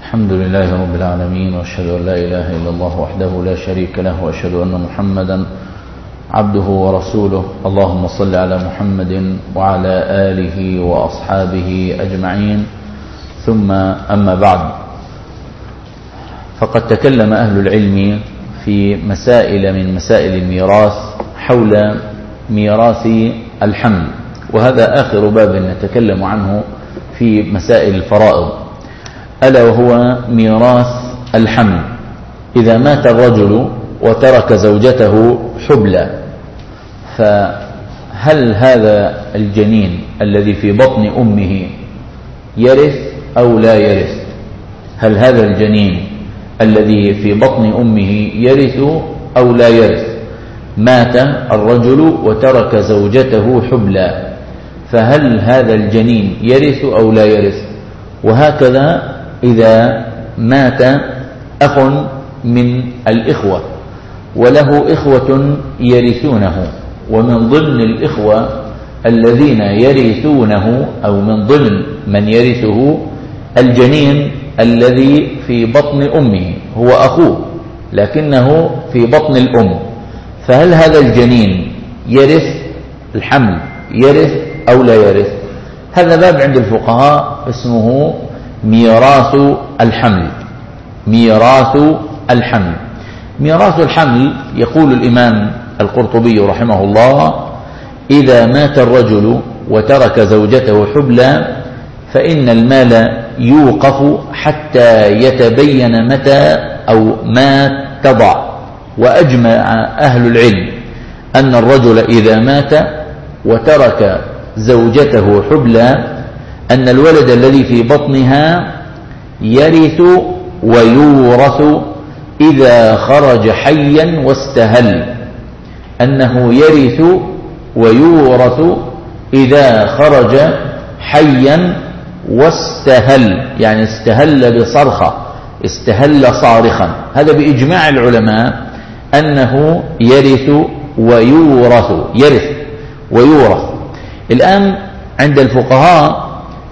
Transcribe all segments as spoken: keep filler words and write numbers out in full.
الحمد لله رب العالمين، وأشهد أن لا إله إلا الله وحده لا شريك له، وأشهد أن محمدا عبده ورسوله. اللهم صل على محمد وعلى آله وأصحابه أجمعين، ثم أما بعد، فقد تكلم أهل العلم في مسائل من مسائل الميراث حول ميراث الحمل، وهذا آخر باب نتكلم عنه في مسائل الفرائض، ألا وهو ميراث الحمل. إذا مات الرجل وترك زوجته حبلى، فهل هذا الجنين الذي في بطن أمه يرث أو لا يرث؟ هل هذا الجنين الذي في بطن أمه يرث أو لا يرث؟ مات الرجل وترك زوجته حبلى، فهل هذا الجنين يرث أو لا يرث؟ وهكذا إذا مات أخ من الإخوة وله إخوة يرثونه، ومن ضمن الإخوة الذين يرثونه أو من ضمن من يرثه الجنين الذي في بطن أمه، هو أخوه لكنه في بطن الأم، فهل هذا الجنين يرث الحمل يرث أو لا يرث؟ هذا باب عند الفقهاء اسمه ميراث الحمل. ميراث الحمل ميراث الحمل يقول الإمام القرطبي رحمه الله: إذا مات الرجل وترك زوجته حبلى فإن المال يوقف حتى يتبين متى أو ما تضع. وأجمع أهل العلم أن الرجل إذا مات وترك زوجته حبلى أن الولد الذي في بطنها يرث ويورث إذا خرج حيا واستهل، أنه يرث ويورث إذا خرج حيا واستهل، يعني استهل بصرخة، استهل صارخا. هذا بإجماع العلماء أنه يرث ويورث يرث ويورث. الآن عند الفقهاء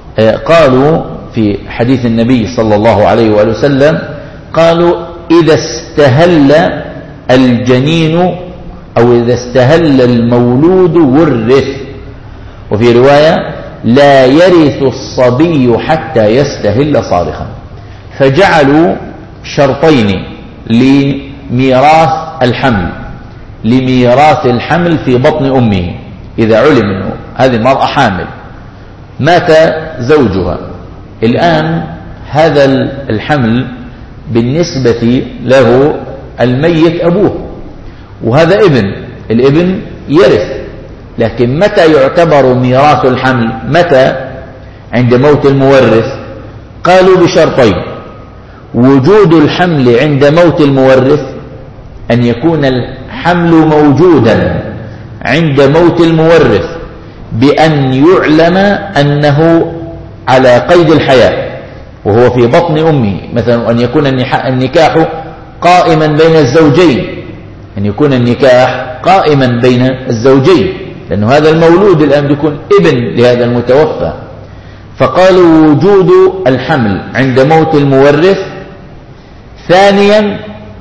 قالوا في حديث النبي صلى الله عليه وآله وسلم، قالوا إذا استهل الجنين أو إذا استهل المولود ورث. وفي رواية: لا يرث الصبي حتى يستهل صارخا. فجعلوا شرطين لميراث الحمل لميراث الحمل في بطن أمه. إذا علم أنه هذه المرأة حامل، مات زوجها، الآن هذا الحمل بالنسبة له الميت أبوه، وهذا ابن، الابن يرث، لكن متى يعتبر ميراث الحمل؟ متى؟ عند موت المورث. قالوا بشرطين: وجود الحمل عند موت المورث، أن يكون الحمل موجودا عند موت المورث بأن يعلم أنه على قيد الحياة وهو في بطن أمه، مثلا أن يكون النكاح قائما بين الزوجين، أن يكون النكاح قائما بين الزوجين، لأنه هذا المولود الآن يكون ابن لهذا المتوفى. فقالوا وجود الحمل عند موت المورث. ثانيا: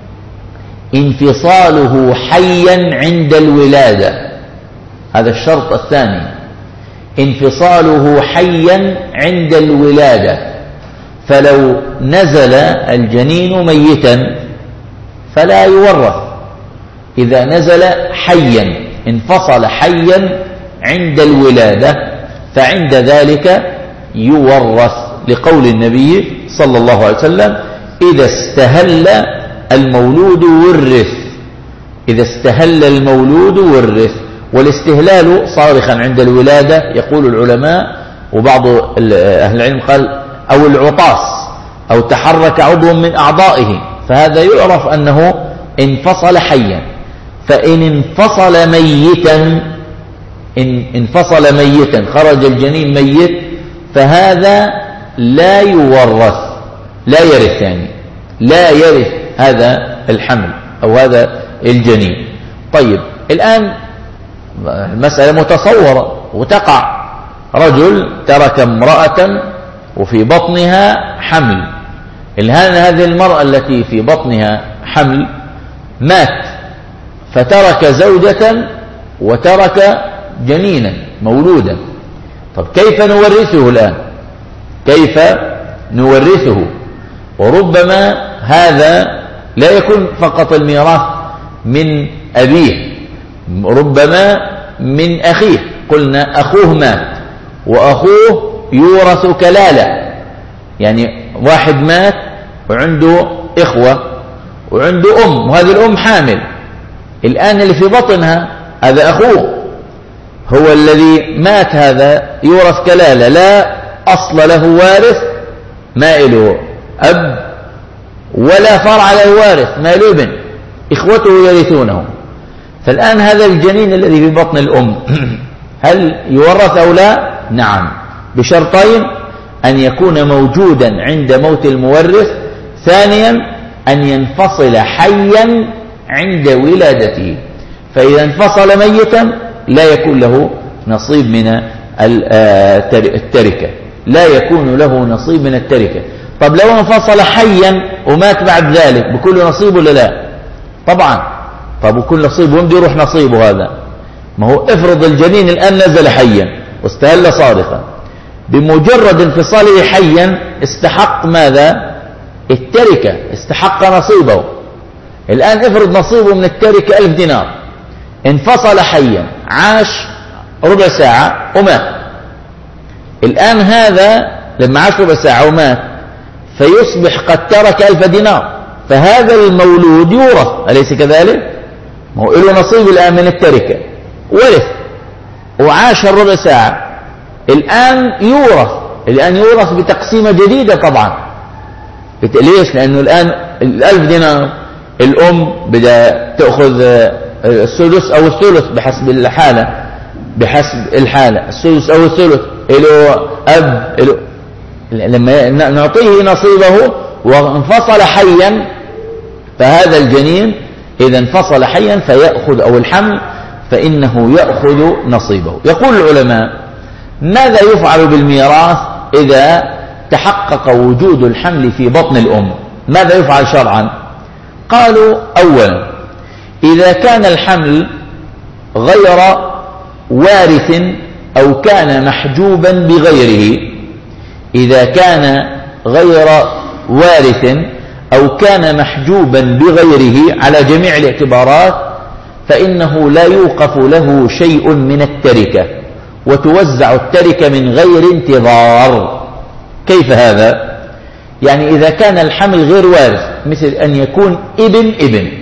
انفصاله حيا عند الولادة، هذا الشرط الثاني، انفصاله حيا عند الولادة. فلو نزل الجنين ميتا فلا يورث، إذا نزل حيا انفصل حيا عند الولادة فعند ذلك يورث، لقول النبي صلى الله عليه وسلم: إذا استهل المولود ورث. إذا استهل المولود ورث. والاستهلال صارخا عند الولادة يقول العلماء، وبعض أهل العلم قال أو العطاس أو تحرك عضو من أعضائه، فهذا يعرف أنه انفصل حيا. فإن انفصل ميتا إن انفصل ميتا خرج الجنين ميت، فهذا لا يورث، لا يرث، يعني لا يرث هذا الحمل أو هذا الجنين. طيب، الآن المسألة متصورة الآن هذه المرأة التي في بطنها حمل مات فترك زوجة وترك جنينا مولودا. طب كيف نورثه الآن؟ كيف نورثه؟ وربما هذا لا يكون فقط الميراث من أبيه، ربما من أخيه. قلنا أخوه مات وأخوه يورث كلالة، يعني واحد مات وعنده إخوة وعنده أم، وهذه الأم حامل، الآن اللي في بطنها هذا أخوه هو الذي مات، هذا يورث كلالة، لا أصل له وارث ما له أب ولا فرع له وارث ما له ابن، إخوته يرثونه. فالآن هذا الجنين الذي في بطن الأم هل يورث أو لا؟ نعم، بشرطين: أن يكون موجودا عند موت المورث، ثانيا أن ينفصل حيا عند ولادته. فإذا انفصل ميتا لا يكون له نصيب من التركة، لا يكون له نصيب من التركة. طب لو انفصل حيا ومات بعد ذلك بكل نصيب ولا لا؟ طبعا. طب وكل نصيب وين يروح نصيبه هذا؟ ما هو افرض الجنين الآن نزل حيا واستهل صارخا، بمجرد انفصاله حيا استحق ماذا؟ التركة، استحق نصيبه. الآن افرض نصيبه من التركة ألف دينار، انفصل حيا، عاش ربع ساعة ومات. الآن هذا لما عاش ربع ساعة ومات فيصبح قد ترك ألف دينار، فهذا المولود يورث، أليس كذلك؟ ما هو له نصيب الآن من التركة، ورث وعاش الربع ساعة، الآن يورث، الآن يورث بتقسيمة جديدة طبعا. ليش؟ لأنه الآن الألف دينار الأم بدها تأخذ السدس أو الثلث بحسب الحالة، بحسب الحالة السدس أو الثلث، له أب له. لما نعطيه نصيبه وانفصل حيا، فهذا الجنين إذا انفصل حيا فيأخذ، أو الحمل فإنه يأخذ نصيبه. يقول العلماء: ماذا يفعل بالميراث إذا تحقق وجود الحمل في بطن الأم؟ ماذا يفعل شرعا؟ قالوا: أولا، إذا كان الحمل غير وارث أو كان محجوبا بغيره، إذا كان غير وارث أو كان محجوبا بغيره على جميع الاعتبارات، فإنه لا يوقف له شيء من التركة، وتوزع التركة من غير انتظار. كيف هذا؟ يعني إذا كان الحمل غير وارث، مثل أن يكون ابن ابن،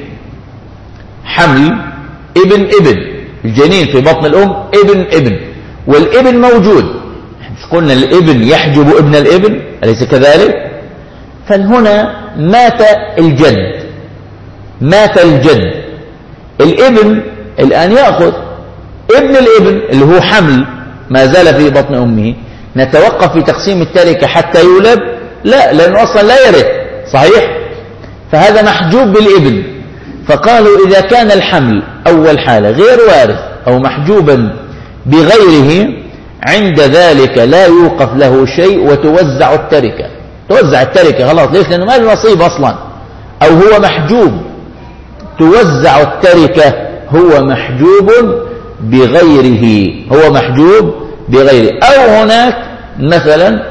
حمل ابن ابن، الجنين في بطن الأم ابن ابن، والابن موجود، قلنا الابن يحجب ابن الابن، أليس كذلك؟ فهنا مات الجد، مات الجد، الابن الآن يأخذ ابن الابن اللي هو حمل ما زال في بطن أمه. نتوقف في تقسيم التركة حتى يولد؟ لا، لأنه أصلا لا يرث، صحيح؟ فهذا محجوب بالابن. فقالوا إذا كان الحمل أول حالة غير وارث أو محجوبا بغيره، عند ذلك لا يوقف له شيء وتوزع التركة، توزع التركة خلاص. ليش؟ لأنه ما له نصيب أصلا، أو هو محجوب، توزع التركة، هو محجوب بغيره، هو محجوب بغيره. أو هناك مثلا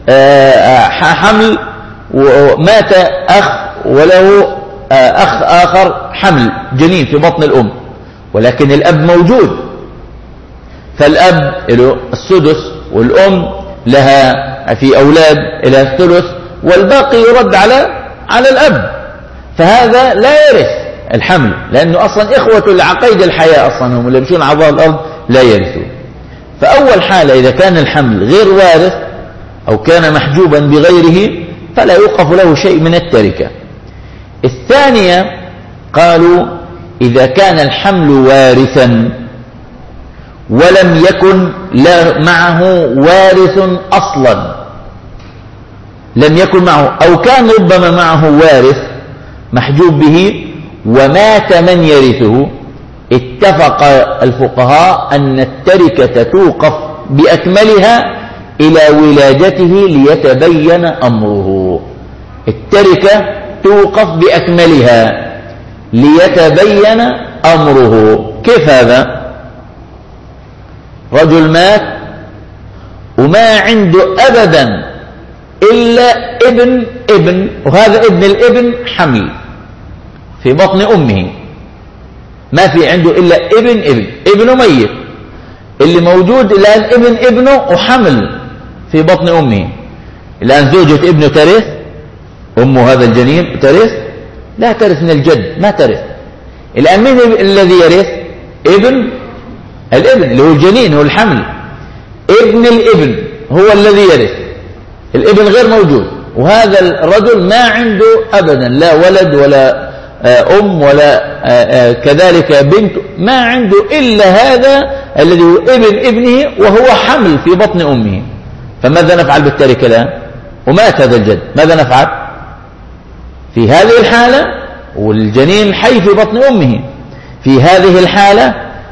حمل ومات أخ وله أخ آخر حمل جنين في بطن الأم، ولكن الأب موجود، فالأب له السدس والأم لها في أولاد إلى الثلث، والباقي يرد على على الأب، فهذا لا يرث الحمل، لأنه أصلا إخوة لعقيد الحياة، أصلا هم اللي يمشون على ظهر الأرض لا يرثوا. فأول حالة إذا كان الحمل غير وارث أو كان محجوبا بغيره فلا يوقف له شيء من التركة. الثانية قالوا إذا كان الحمل وارثا ولم يكن معه وارث أصلا، لم يكن معه، أو كان ربما معه وارث محجوب به ومات من يرثه، اتفق الفقهاء أن التركة توقف بأكملها إلى ولادته ليتبين أمره. التركة توقف بأكملها ليتبين أمره. كيف هذا؟ رجل مات وما عنده أبدا إلا ابن ابن، وهذا ابن الابن حمل في بطن أمه، ما في عنده إلا ابن ابن، ابنه ميت، اللي موجود الآن ابن ابنه وحمل في بطن أمه. الآن زوجة ابنه ترث، أمه هذا الجنين ترث؟ لا ترث من الجد، ما ترث. الآن من الذي يرث؟ ابن الابن اللي هو الجنين، هو الحمل. ابن الابن هو الذي يرث، الابن غير موجود، وهذا الرجل ما عنده أبدا لا ولد ولا أم ولا كذلك بنت، ما عنده إلا هذا الذي هو ابن ابنه وهو حمل في بطن أمه. فماذا نفعل بالتركة الآن؟ ومات هذا الجد، ماذا نفعل في هذه الحالة؟ والجنين حي في بطن أمه. في هذه الحالة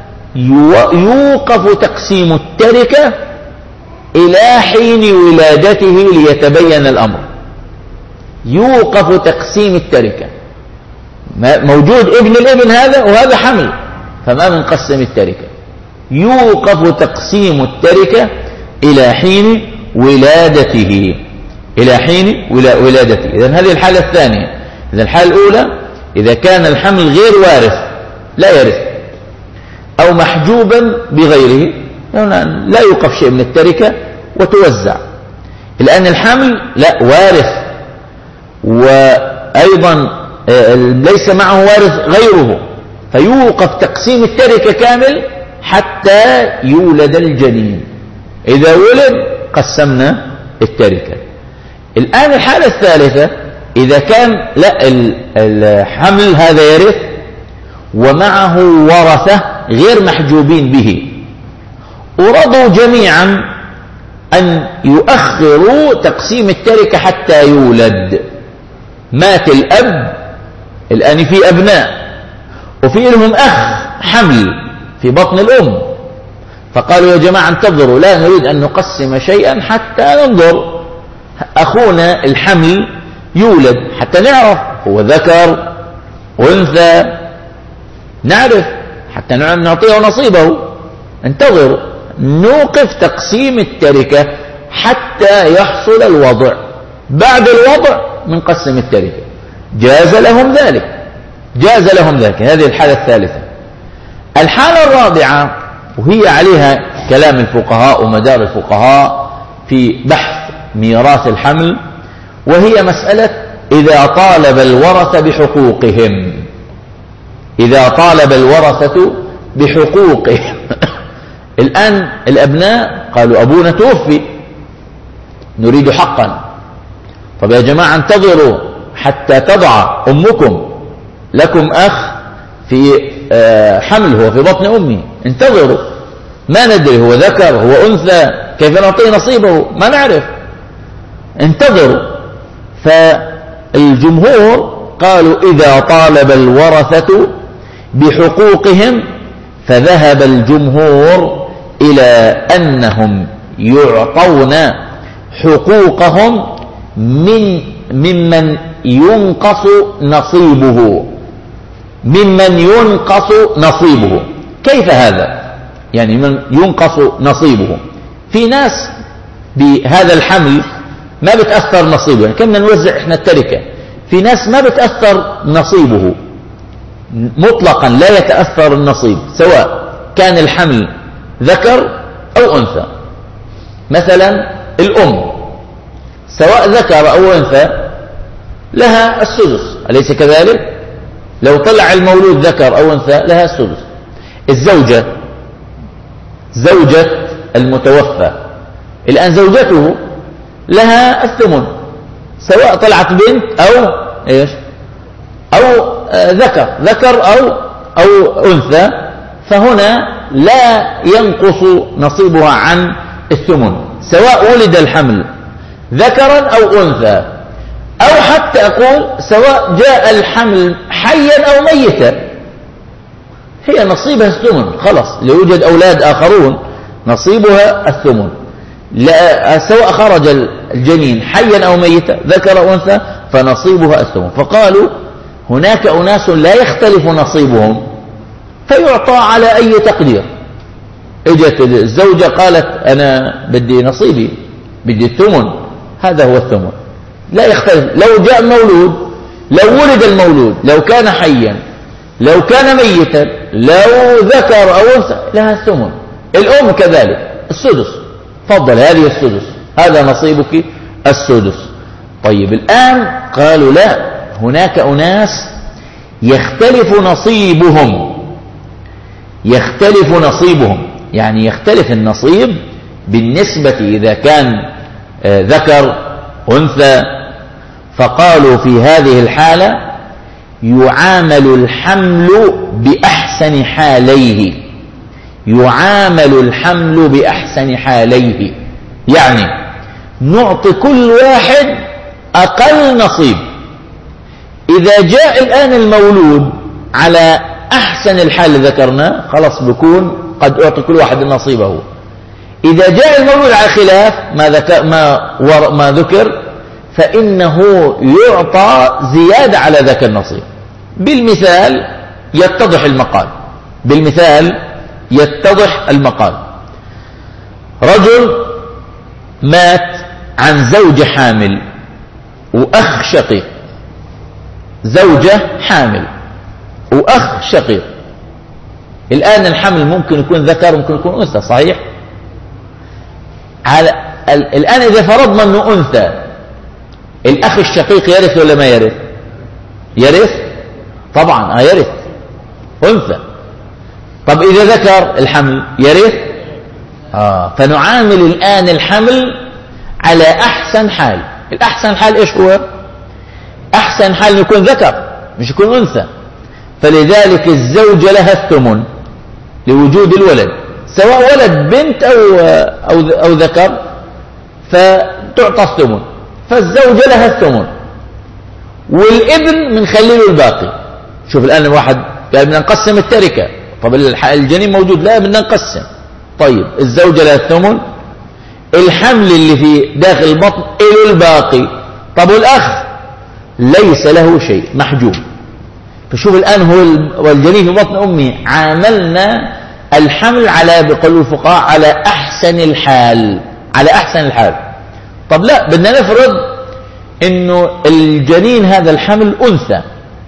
يوقف تقسيم التركة إلى حين ولادته ليتبين الأمر. يوقف تقسيم التركة، موجود ابن الابن هذا وهذا حمل، فما بنقسم التركة. يوقف تقسيم التركة إلى حين ولادته، إلى حين ولادته. إذن هذه الحالة الثانية. إذن الحالة الأولى إذا كان الحمل غير وارث لا يرث أو محجوبا بغيره لا يوقف شيء من التركة وتوزع. الآن الحمل لا وارث، وأيضا ليس معه وارث غيره، فيوقف تقسيم التركة كامل حتى يولد الجنين. إذا ولد قسمنا التركة. الآن الحالة الثالثة إذا كان لا الحمل هذا يرث ومعه ورثة غير محجوبين به، ورضوا جميعا أن يؤخروا تقسيم التركة حتى يولد. مات الأب، الآن في أبناء وفي لهم أخ حمل في بطن الأم، فقالوا يا جماعة انتظروا، لا نريد أن نقسم شيئا حتى ننظر أخونا الحمل يولد، حتى نعرف هو ذكر وأنثى، نعرف حتى نعطيه نصيبه. انتظروا، نوقف تقسيم التركة حتى يحصل الوضع. بعد الوضع منقسم التركة. جاز لهم ذلك، جاز لهم ذلك. هذه الحالة الثالثة. الحالة الرابعة وهي عليها كلام الفقهاء ومدار الفقهاء في بحث ميراث الحمل، وهي مسألة إذا طالب الورثة بحقوقهم. إذا طالب الورثة بحقوقهم. الآن الأبناء قالوا أبونا توفي نريد حقا. طب يا جماعة انتظروا حتى تضع أمكم، لكم أخ في حمل هو في بطن أمي، انتظروا، ما ندري هو ذكر هو أنثى، كيف نعطيه نصيبه ما نعرف، انتظروا. فالجمهور قالوا إذا طالب الورثة بحقوقهم، فذهب الجمهور إلى أنهم يعطون حقوقهم من ممن ينقص نصيبه، ممن ينقص نصيبه. كيف هذا؟ يعني من ينقص نصيبه، في ناس بهذا الحمل ما بتأثر نصيبه، يعني كنا نوزع احنا التركة، في ناس ما بتأثر نصيبه مطلقا، لا يتأثر النصيب سواء كان الحمل ذكر أو أنثى. مثلا الأم سواء ذكر أو أنثى لها السدس، أليس كذلك؟ لو طلع المولود ذكر أو أنثى لها السدس. الزوجة، زوجة المتوفى، الآن زوجته لها الثمن سواء طلعت بنت أو إيش أو آه ذكر ذكر أو أو أنثى، فهنا لا ينقص نصيبها عن الثمن سواء ولد الحمل ذكرا أو أنثى، أو حتى أقول سواء جاء الحمل حيا أو ميتا، هي نصيبها الثمن خلاص. لو يوجد أولاد آخرون نصيبها الثمن، لا سواء خرج الجنين حيا أو ميتا ذكر أو أنثى فنصيبها الثمن. فقالوا هناك أناس لا يختلف نصيبهم فيعطى على أي تقدير. اجت الزوجة قالت أنا بدي نصيبي، بدي الثمن، هذا هو الثمن، لا يختلف. لو جاء مولود، لو ولد المولود، لو كان حيا، لو كان ميتا، لو ذكر أو أنثى، لها الثمن. الأم كذلك السدس، تفضل هذه السدس، هذا نصيبك السدس. طيب الآن قالوا لا، هناك أناس يختلف نصيبهم، يختلف نصيبهم يعني يختلف النصيب بالنسبة إذا كان ذكر أنثى. فقالوا في هذه الحالة يعامل الحمل بأحسن حاليه، يعامل الحمل بأحسن حاليه، يعني نعطي كل واحد أقل نصيب. إذا جاء الآن المولود على أحسن الحال ذكرنا، خلاص بكون قد أعطي كل واحد نصيبه. إذا جاء المولود على خلاف ما ذكر, ما, ما ذكر فإنه يعطى زيادة على ذاك النصيب. بالمثال يتضح المقال، بالمثال يتضح المقال. رجل مات عن زوجة حامل وأخ شقيق، زوجة حامل وأخ شقيق. الآن الحمل ممكن يكون ذكر ممكن يكون أنثى، صحيح؟ على الآن إذا فرضنا أنه أنثى، الأخ الشقيق يرث ولا ما يرث؟ يرث طبعا، يرث أنثى. طب إذا ذكر الحمل يرث؟ آه. فنعامل الآن الحمل على أحسن حال. الأحسن حال إيش هو؟ أحسن حال يكون ذكر مش يكون أنثى. فلذلك الزوجة لها الثمن لوجود الولد، سواء ولد بنت أو, أو, أو ذكر، فتعطى الثمن. فالزوجة لها الثمن والابن من خليله الباقي. شوف الآن الواحد قال بدنا نقسم التركة، طب الجنين موجود، لا بدنا نقسم. طيب الزوجة لها الثمن، الحمل اللي في داخل البطن له الباقي. طب والأخ ليس له شيء، محجوب. فشوف الآن هو والجنين في بطن أمه، عاملنا الحمل على بقول الفقهاء على أحسن الحال، على أحسن الحال. طب لا، بدنا نفرض إنه الجنين هذا الحمل أنثى،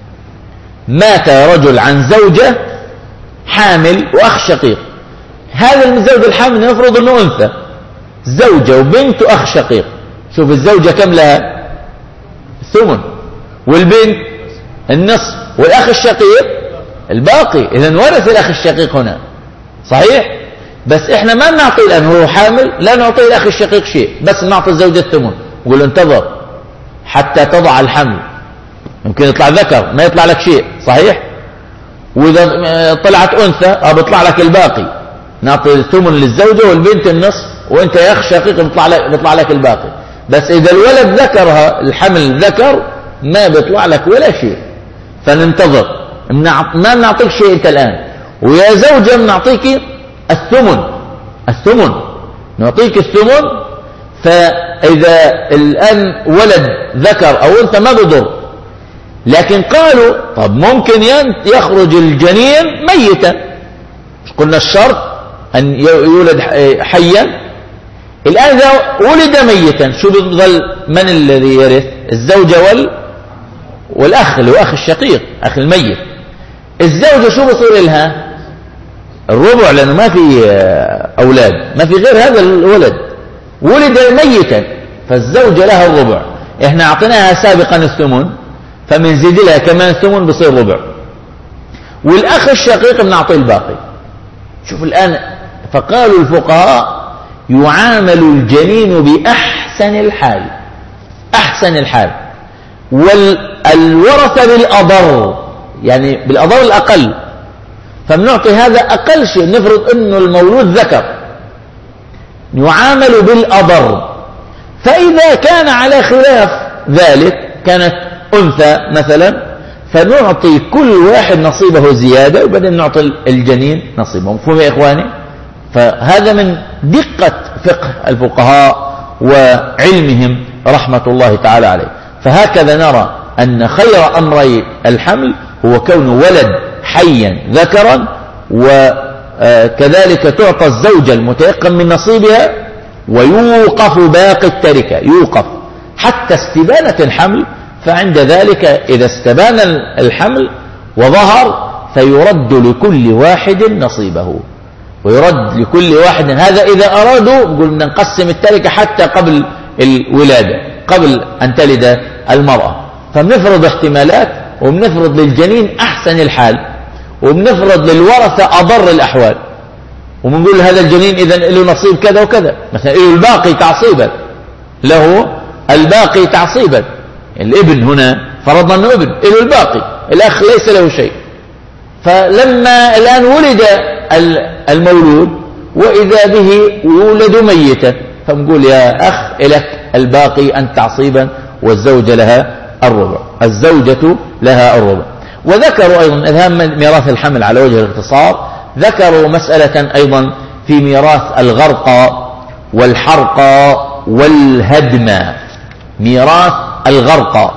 مات رجل عن زوجة حامل وأخ شقيق. هذا الزوج الحامل نفرض إنه أنثى، زوجة وبنت وأخ شقيق. شوف الزوجة كم لها؟ الثمن، والبنت النصف، والأخ الشقيق الباقي. إذن ورث الأخ الشقيق هنا، صحيح؟ بس إحنا ما نعطي الآن، هو حامل لا نعطي الأخ الشقيق شيء، بس نعطي الزوجة الثمن. نقول انتظر حتى تضع الحمل، يمكن يطلع ذكر ما يطلع لك شيء، صحيح؟ وإذا طلعت أنثى أو بيطلع لك الباقي، نعطي الثمن للزوجة والبنت النصف، وانت يا أخ شقيق بيطلع لك, بيطلع لك الباقي. بس إذا الولد ذكرها، الحمل ذكر، ما بيطلع لك ولا شيء. فننتظر، ما نعطيك شيء أنت الآن. ويا زوجة نعطيك الثمن، الثمن نعطيك الثمن. فإذا الآن ولد ذكر أو أنثى ما بضر. لكن قالوا طب ممكن يخرج الجنين ميتا، قلنا الشرط أن يولد حيا. الآن إذا ولد ميتا شو بيظل؟ من الذي يرث؟ الزوجة وال والأخ اللي هو أخ الشقيق، أخ الميت. الزوجة شو بصير لها؟ الربع، لأنه ما في أولاد، ما في غير هذا الولد، ولد ميتا، فالزوجة لها الربع. إحنا أعطيناها سابقا الثمن، فمنزيد لها كمان الثمن بصير ربع. والأخ الشقيق بنعطيه الباقي. شوف الآن، فقالوا الفقهاء يعامل الجنين بأحسن الحال، أحسن الحال. والورثة بالأضر، يعني بالأضر الأقل، فبنعطي هذا أقل شيء. نفرض أنه المولود ذكر، يعامل بالأضر. فإذا كان على خلاف ذلك، كانت أنثى مثلا، فنعطي كل واحد نصيبه زيادة، وبعدين نعطي الجنين نصيبه. مفهوم يا إخواني؟ فهذا من دقة فقه الفقهاء وعلمهم رحمة الله تعالى عليه. فهكذا نرى أن خير أمري الحمل هو كون ولد حيا ذكرا، وكذلك تعطى الزوجة المتيقن من نصيبها، ويوقف باقي التركة، يوقف حتى استبانة الحمل. فعند ذلك إذا استبان الحمل وظهر فيرد لكل واحد نصيبه، ويرد لكل واحد. هذا إذا أرادوا قلنا نقسم التركة حتى قبل الولادة، قبل أن تلد المرأة، فبنفرض احتمالات، وبنفرض للجنين أحسن الحال، وبنفرض للورثة أضر الأحوال، وبنقول هذا الجنين إذن له نصيب كذا وكذا، مثلا له الباقي تعصيبا، له الباقي تعصيبا. الابن هنا فرضنا أنه ابن له الباقي، الأخ ليس له شيء. فلما الآن ولد المولود وإذا به يولد ميتا، فنقول يا أخ لك الباقي أنت تعصيبا، والزوجة لها الربع، الزوجة لها الربع. وذكروا أيضا إذهام ميراث الحمل على وجه الاختصار، ذكروا مسألة أيضا في ميراث الغرق والحرق والهدم. ميراث الغرق،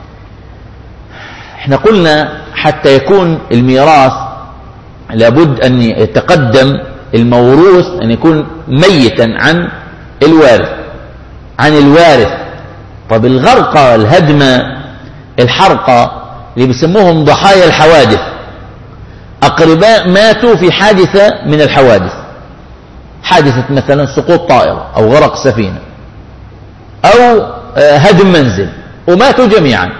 احنا قلنا حتى يكون الميراث لابد أن يتقدم الموروث أن يكون ميتا عن الوارث عن الوارث طب الغرق، الهدم، الحرق اللي بيسموهم ضحايا الحوادث، أقرباء ماتوا في حادثة من الحوادث، حادثة مثلا سقوط طائرة أو غرق سفينة أو هدم منزل، وماتوا جميعا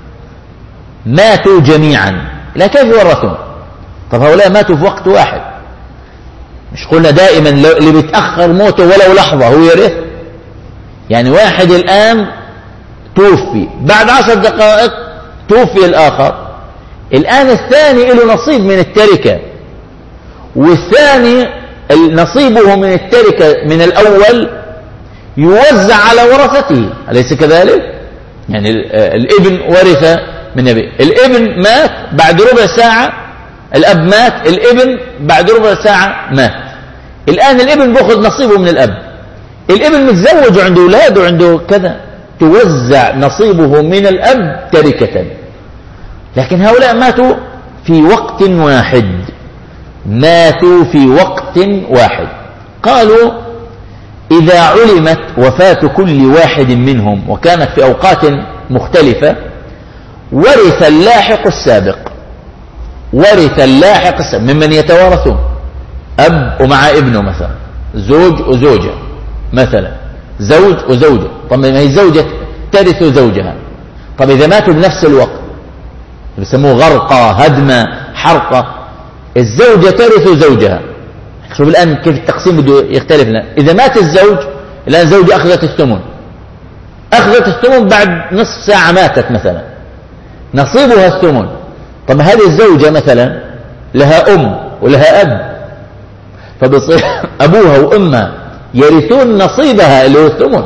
ماتوا جميعا لا كيف يورثون؟ طب هؤلاء ماتوا في وقت واحد، مش قلنا دائما اللي بيتأخر موته ولو لحظة هو يرث؟ يعني واحد الآن توفي، بعد عشر دقائق توفي الآخر، الآن الثاني له نصيب من التركة، والثاني نصيبه من التركة من الأول يوزع على ورثته، أليس كذلك؟ يعني الابن ورث من أبيه، الابن مات بعد ربع ساعة، الأب مات، الابن بعد ربع ساعة مات، الآن الابن بأخذ نصيبه من الأب، الابن متزوج وعنده أولاد وعنده كذا، توزع نصيبه من الأب تركة. لكن هؤلاء ماتوا في وقت واحد، ماتوا في وقت واحد. قالوا إذا علمت وفاة كل واحد منهم وكانت في أوقات مختلفة ورث اللاحق السابق، ورث اللاحق السابق ممن يتوارثون، أب ومع ابنه مثلا، زوج وزوجة مثلا، زوج وزوجة. طب ما هي الزوجة ترث زوجها، طب إذا ماتوا بنفس الوقت بيسموه غرقة، هدمة، حرقة، الزوجة ترث زوجها. شوف الآن كيف التقسيم بده يختلف لنا. إذا مات الزوج الآن الزوجة أخذت الثمن، أخذت الثمن بعد نصف ساعة ماتت مثلا، نصيبها الثمن. طب هذه الزوجة مثلا لها أم ولها أب، فبصير أبوها وأمها يرثون نصيبها اللي هو الثمن،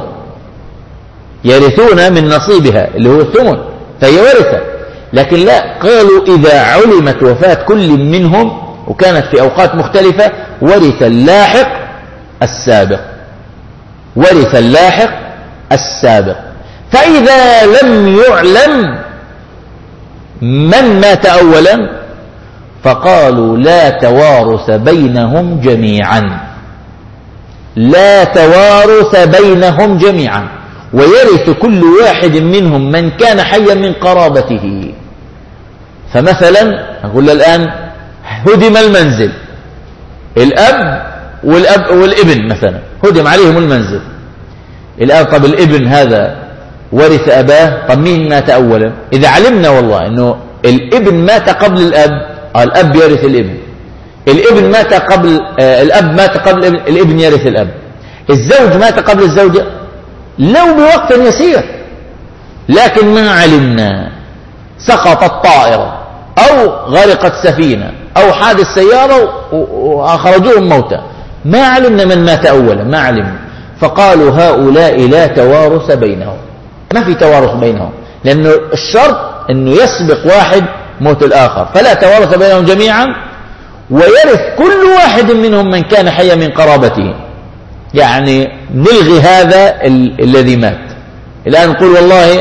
يرثون من نصيبها اللي هو الثمن، فهي ورثة. لكن لا، قالوا إذا علمت وفاة كل منهم وكانت في أوقات مختلفة ورث اللاحق السابق، ورث اللاحق السابق. فإذا لم يعلم من مات أولا فقالوا لا توارث بينهم جميعا، لا توارث بينهم جميعا، ويرث كل واحد منهم من كان حيا من قرابته. فمثلا نقول الآن هدم المنزل، الأب والأب والابن مثلا هدم عليهم المنزل الآن، طب الابن هذا ورث أباه، طب مين مات أولا؟ إذا علمنا والله أنه الابن مات قبل الأب، الأب يرث الابن، الابن مات قبل آه الأب مات قبل الابن، الابن يرث الأب، الزوج مات قبل الزوجة لو بوقت يسير، لكن ما علمنا سقطت طائرة أو غرقت سفينة أو حادث سيارة وأخرجوهم موتى، ما علمنا من مات أولا، ما علمنا. فقالوا هؤلاء لا توارث بينهم، ما في توارث بينهم، لأنه الشرط أنه يسبق واحد موت الآخر، فلا توارث بينهم جميعا، ويرث كل واحد منهم من كان حيا من قرابته. يعني نلغي هذا ال- الذي مات. الآن نقول والله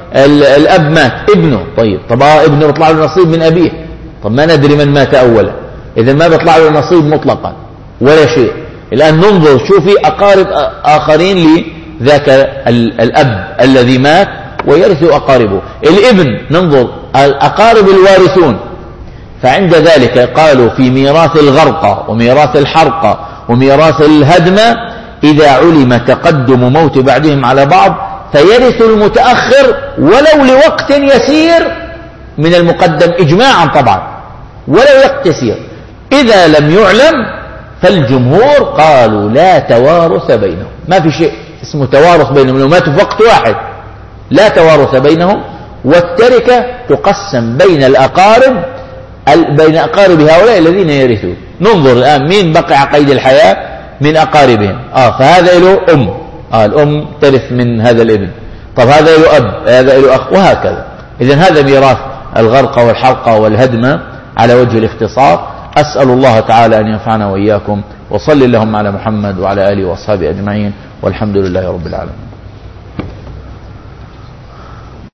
الأب مات ابنه، طيب طب ابنه بيطلع له نصيب من أبيه، طب ما ندري من مات أولا، إذا ما بيطلع له نصيب مطلقا ولا شيء. الآن ننظر شو في أقارب آخرين لذاك الأب الذي مات ويرث أقاربه. الابن ننظر الأقارب الوارثون، فعند ذلك قالوا في ميراث الغرقة وميراث الحرقة وميراث الهدمة إذا علم تقدم موت بعضهم على بعض فيرث المتأخر ولو لوقت يسير من المقدم إجماعا طبعا، ولو وقت يسير. إذا لم يعلم فالجمهور قالوا لا توارث بينهم، ما في شيء اسمه توارث بينهم، لو ماتوا في وقت واحد لا توارث بينهم، والتركة تقسم بين الأقارب بين أقارب هؤلاء الذين يرثون. ننظر الآن مين بقي على قيد الحياة من أقاربهم. آه فهذا له أم، آه الأم ترث من هذا الابن، طب هذا له أب، هذا له أخ، وهكذا. إذن هذا ميراث الغرقة والحرقة والهدمة على وجه الاختصار. أسأل الله تعالى أن ينفعنا وإياكم، وصل اللهم على محمد وعلى آله وأصحابه أجمعين، والحمد لله رب العالمين.